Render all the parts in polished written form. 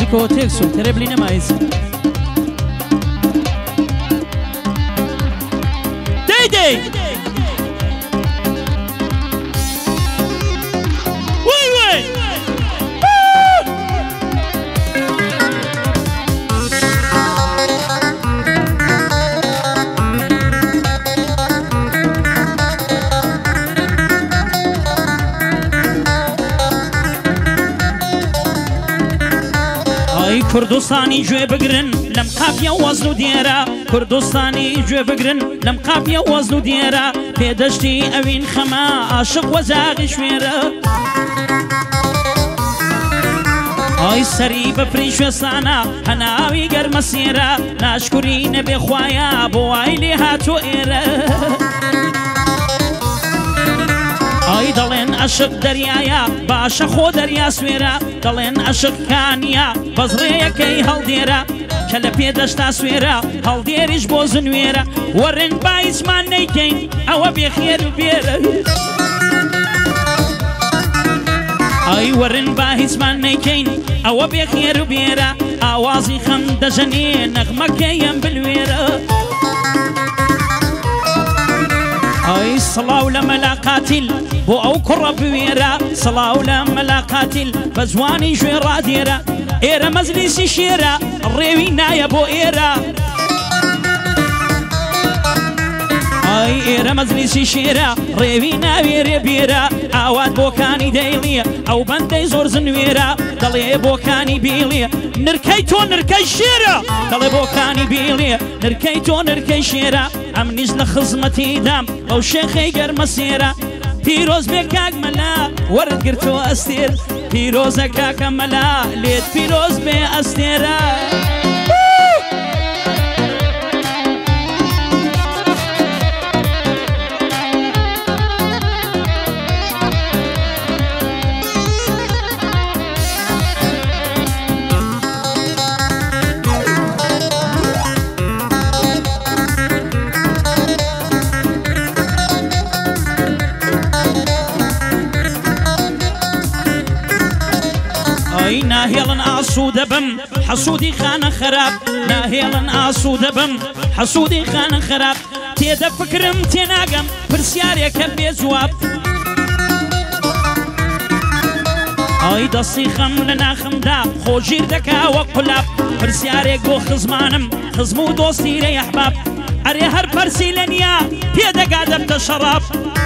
کەەوە تێکسو تەرەبلی نەمایز دەی کوردستانی گوێ بگرن لەم قاپیە وەزن و دیێرە کوردستانی گوێ بگرن لەم قاپیە وەزن و دیێرە پێدەشتی ئەوین خەمە عاشق وەزاغی شوێرە ئای سەری بەفری شوێستانە هەناوی گەرمەسێرە ناشکوری نەبێ خوایە بۆ وای لێ هاتۆ ئێرە ئای دەڵێن عەشق دەریایە باشە خۆ دەریا سوێرە دەڵێن عەشق کانیە بەزڕێیەکەی هەڵدێرە کە لە پێدەشتا سوێرە هەڵدێریش بۆ زنوێرە وەڕێن با هیچمان نەیکەین ئەوە بێخێر و بێرە ئای وەڕێن با هیچمان نەیکەین ئەوە بێخێر و بێرە ئاوازی خەم دەژەنێ نەغمەکەیم بلوێرە ئای سڵاو لە مەلاقاتیل بۆ ئەو کوڕە بوێرە سڵاو لە مەلاقاتیل بە جوانی ژێ ڕادێرە ئێرە مەجلیسی شێرە ڕێوی نایە بۆ ئێرە ئای ئێرە مەجلیسی شێرە ڕێوی ناوێرێ بێرە ئاوات بۆکانی دەیڵیە ئەو بەندەی زۆر زنوێرە دەڵێ بۆکانی بیڵیە نرکەی تۆ نرکەی شێرە دەڵێ بۆکانی بیڵیە نرکەی تۆ نرکەی شێرە ئەم نیز لە خزمەتی دام ئەو شێخەی گەرمەسێرە پیرۆز بێ کاک مەلا وەرد گرتووە ئەستێر پیرۆزە کاکە مەلا لێت پیرۆز بێ ئەستێرە ناهێڵن ئاسوودە بم حەسوودی خانە خەراب ناهێڵن ئاسوودە بم حەسوودی خانە خەراب تێدە فکرم تێناگەم پرسیارێکە بێ جواب ئای دەستی خەم لە ناخمدا خۆگیر دەکا وەک قولاب پرسیارێک بۆ خزمانم خزم و دۆستیرە ئەحباب ئەرێ هەر پەرسی لە نییە پێدەگا دەبتە شەڕاب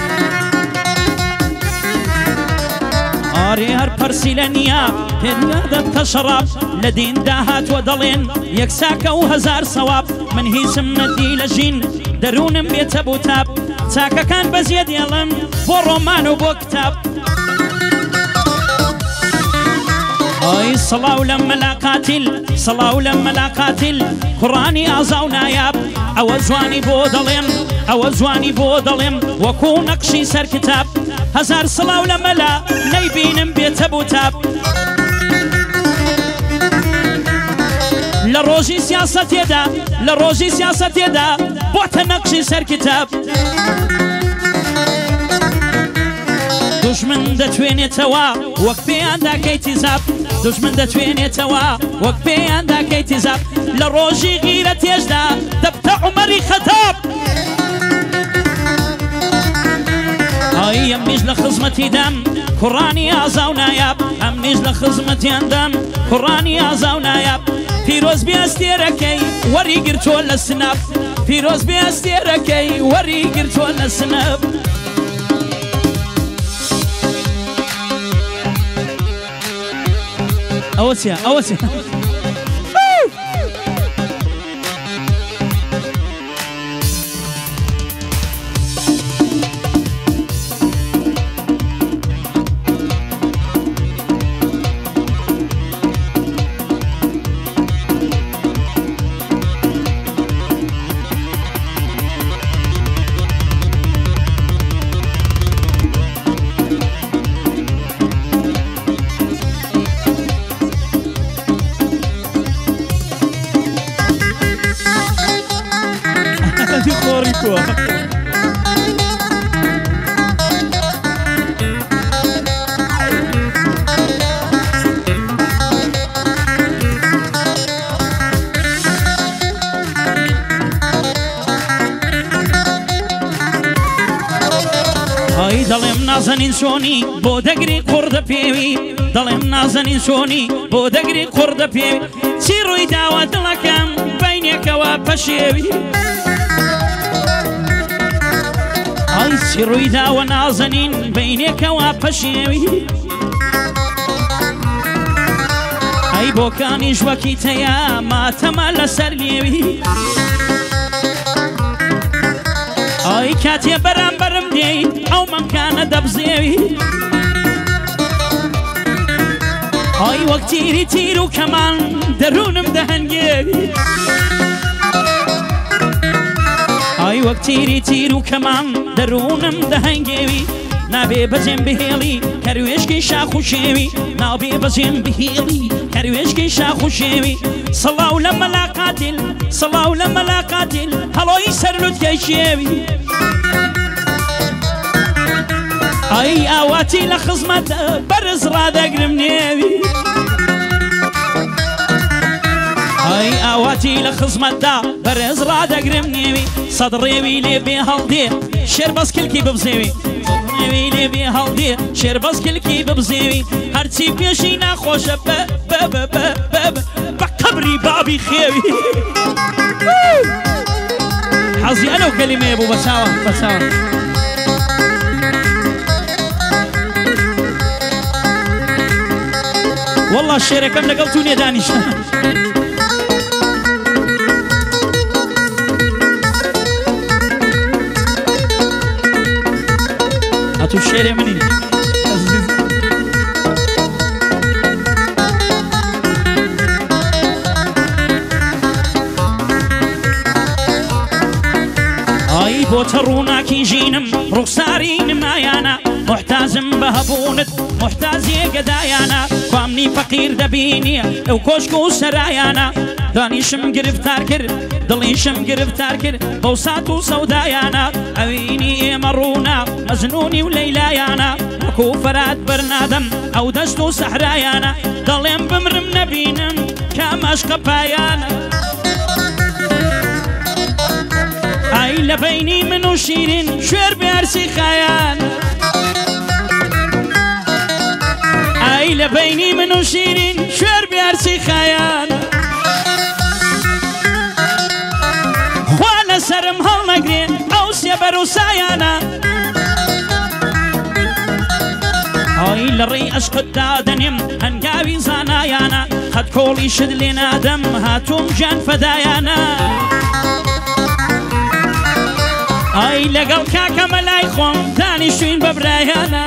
ئارێ هەر پەرسی لە نییە پێدەگا دەبتە شەڕاب لە دیندا هاتووە دەڵێن یەک ساکە و هەزار سەواب من هیچم نەدی لە ژین دەروونم بێتە بوو تاب چاکەکان بەزیە دێڵن بۆ ڕۆمان و بۆ کتاب ئای سڵاو لە مەلاقاتیل سڵاو لە مەلاقاتیل کوڕانی ئازا و نایاب ئەوە جوانی بۆ دەڵێم ئەوە جوانی بۆ دەڵێم وەکو نەقشی سەر کتاب هەزار سڵاو لە مەلا نەیبینم بێتە بوو تاب لە ڕۆژی سیاسەتێدا لە ڕۆژی سیاسەتێدا بۆتە نەقشی سەر کتاب دوژمن دەتوێنێتەوە وەک پێیان داکەی تیزاب دوژمن دەتوێنێتەوە وەک پێیان داکەی تیزاب لە ڕۆژی غیرە تێژدا دەبتە عومەری خەتاب ئای ئەم نیش لە خزمەتی دەم کوڕانی ئازا و نایاب ئەم نیش لە خزمەتیان دەم کوڕانی ئازا و نایاب پیرۆز بێ ئەستێرەکەی وەری گرتووە لە سنەب پیرۆز بێ ئەستێرەکەی وەری گرتووە لە سنەب ئەوە چیە ئەوە چیە نازنین چۆنی بۆ دەگری قوڕدە پێوی دەڵێم نازنین چۆنی بۆ دەگری قوڕدە پێوی چی ڕووی داوە دڵەکەم بینێکەوە پەشێوی ئای چی ڕووی داوە نازنین بینێکەوە پەشێوی ئەی بۆکانیش وەکی تەیە ماتەمە لەسەر لێوی ئای کاتێ بەرامبەرم دێیت ئەو مەمکانە دەبزێوی ئای وەک تیری تیر و کەمان دەروونم دەهەنگێوی ئای وەک تیری تیر و کەمان دەروونم دەهەنگێوی نابێ بەجێم بهێڵی کەروێشکی شاخ و شێوی نابێ بەجێم بهێڵی کەروێشکی شاخ و شێوی سەڵاو لە مەلاقاتل سەڵاو لە مەلاقاتل هەڵۆی سەرلوتکەی شێوی ئای ئاواتی لە خزمەتە بەرز ڕادەگرم نێوی ئای ئاواتی لە خزمەتدا بەرز ڕادەگرم نێوی سەد ڕێوی لێ بێ هەڵدێ شێر بەسکلکی ببزێوی ڕێوی لێ بێ هەڵدێ شێر بەسکلکی ببزێوی هەرچی پێشی ناخۆشە بە قەبری بابی خێوی حەزی ئەلەو کەلیمەیە بوو بەچاوە بەچاوە والله شێرەکەم لەگەڵ تو نێدانیشە هاتو شێرێ منی ئای بۆتە ڕووناکی ژینم ڕوخساری نمایانە محتازم بە هەبوونت محتازیە گەدایانە کوامنی فەقیر دەبینیە ئەو کۆشک و سەرایانە دانیشم گرفتار کرد دڵیشم گرفتار کرد بەو سات و سەودایانە ئەوینی ئێمە ڕوونا مەزنونی و لەیلایانە وەکو فەرات بەرنادەم ئەو دەشت و سەحرایانە دەڵێم بمرم نەبینم کامەشقە پایانە ئای لە بەینی من و شیرین شوێر بێرسی خایانە ئای لە بەینی من و شیرین شوێر بێرسی خایانە خوا لەسەرم هەڵنەگرێ ئەو سێبەر و سایانە ئای لە ڕێی عەشقتدا دەنێم هەنگاوی زانایانە قەت کۆڵی شت لێ نادەم هاتووم گیان فەدایانە ئای لەگەڵ کاکە مەلای خۆم دانیشتوین بە برایانە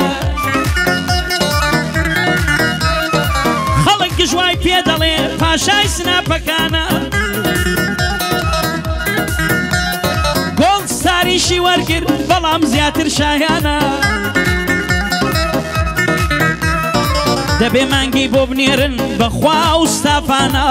خەڵک گژوای پێ دەڵێ پاشای سناپەکانە گۆڵد ستاریشی وەرگرت بەڵام زیاتر شایانە دەبێ مانگی بۆ بنێرن بەخوا و ستافانە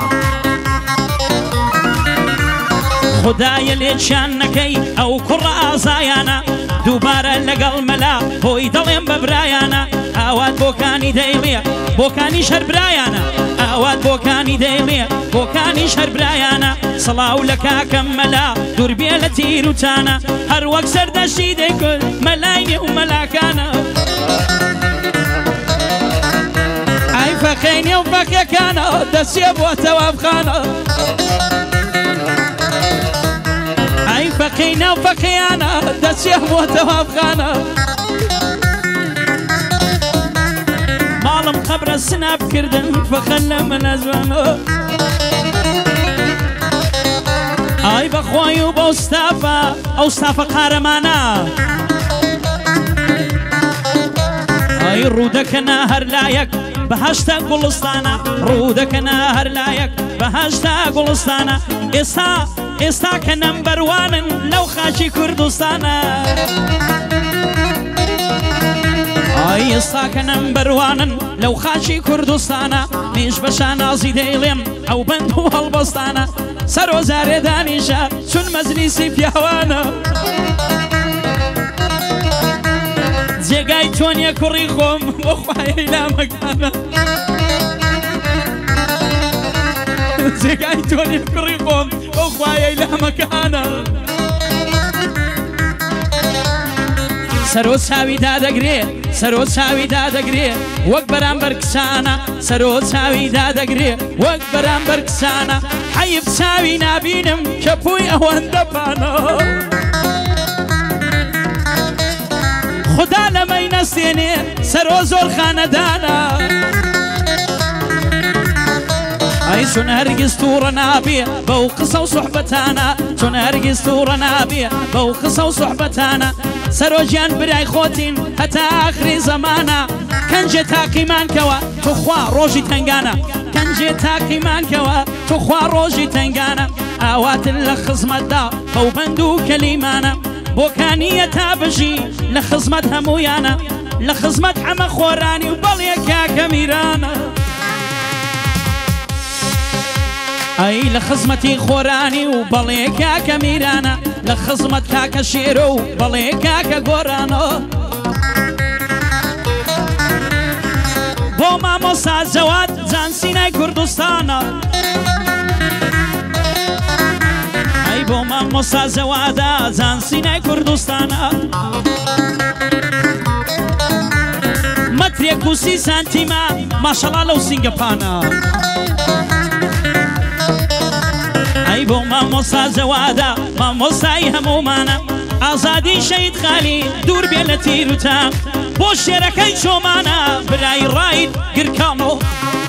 خدایە لێچیان نەکەی ئەو کوڕە ئازایانە دووبارە لەگەڵ مەلا بۆی دەڵێم بە برایانە ئاوات بۆکانی دەیڵێ بۆکانی شەر برایانە ئاوات بۆکانی دەیڵێ بۆکانی شەر برایانە سڵاو لە کاکەم مەلا دووربێ لە تیروتانە هەر وەک سەردەشتی دەیکرد مەلای نێ و مەلاکانە ئای فەقەی نێو فەقیەکانە دەچێ بۆ تەوابخانە ئای فەقەی ناو فەقییانە دەچێ بۆ تەوابخانە ماڵم قەبرە سنابکردن فەقەن لە منە جوانە ئای بەخوای و بەو ستافە ئەو ستافە قارەمانە ئای ڕوودەکەنە هەر لایەک بەهەشتا گوڵستانە ڕوودەکەنە هەر لایەک بەهەشتا گوڵستانە ئێستا کە نەمبەروانن لەو خاچی کوردستانە ئای ئێستا کە نەمبەروانن لەو خاچی کوردستانە نیش بە شانازی دەیڵێم ئەو بەند و هەڵبەستانە سەرۆزارێ دانیشە چون مەجلیسی پیاوانە جێگای تۆنیە کوڕی خۆم بۆ خوایە لامەکانە جێگای تۆنیە کوڕی خۆم بۆ خوایە لامەکانە سەرۆ چاوی دادەگرێ سەرۆ چاوی دادەگرێ وەک بەرامبەر کسانە سەرۆ چاوی دادەگرێ وەک بەرامبەر کسانە حەیف چاوی نابینم کە پووی ئەوەندە پانە خدا لەمەی نەستێنێ سەرۆ زۆر خانەدانە ئەی چۆن هەرگیز تووڕە نابێ بەو قسە و سوحبەتانە چۆن هەرگیز تووڕە نابێ بەو قسە و سوحبەتانە سەرۆجیان برای خۆتین هەتا ئاخری زەمانە کەنجێ تاقیمانکەوە توخوا ڕۆژی تنگانە کەنجێ تاقیمانکەوە توخوا ڕۆژی تنگانە ئاواتن لە خزمەتدا بەو بەند و کەلیمانە بۆکانیە تا بژی لە خزمەت هەموویانە لە خزمەت ئەمە خۆرانی و بەڵێ کاکە میرانە ئەی لە خزمەتی خۆرانی و بەڵێ کاکە میرانە لە خزمەت کاکە شێرە و بەڵێ کاکە گۆرانە بۆ مامۆستا جەواد جانسینای کوردستانە ئەی بۆ مامۆستا جەوادە جانسینای کوردستانە مەترێک و 30 سانتیمە ماشەڵا لەو سینگەپانە ئەی بۆ مامۆستا جەوادە مامۆستای هەمومانە ئازادی شەید خالی دوور بێ لە تیر و تام بۆ شێرەکەی چۆمانە برای ڕاید گرکانۆ